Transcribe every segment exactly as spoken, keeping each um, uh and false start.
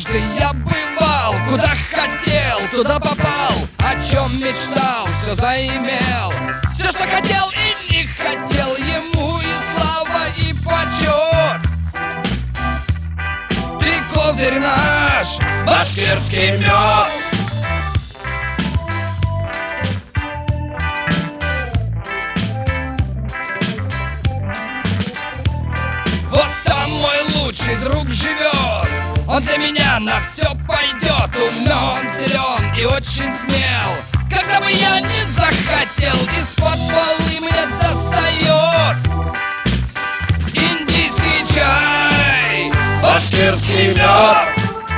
Дважды я бывал, куда хотел, туда попал. О чем мечтал, все заимел. Все, что хотел и не хотел, ему и слава, и почет. Ты козырь наш, башкирский мед. Вот там мой лучший друг живет. Он для меня на все пойдет. Умен, силен и очень смел. Когда бы я не захотел, из-под полы мне достает индийский чай, башкирский мед.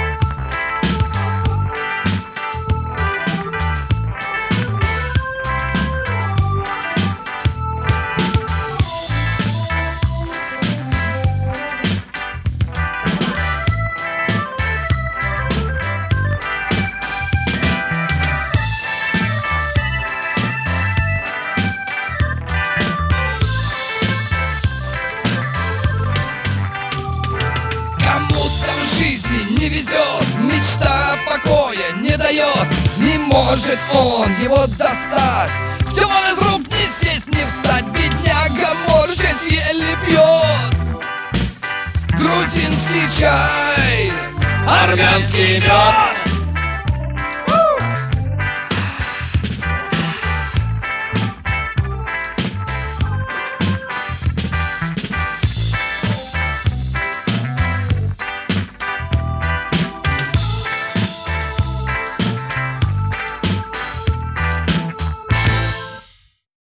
Не везет, мечта покоя не дает. Не может он его достать. Все он из рук не сесть, не встать. Бедняга морщась еле пьет грузинский чай, армянский мед.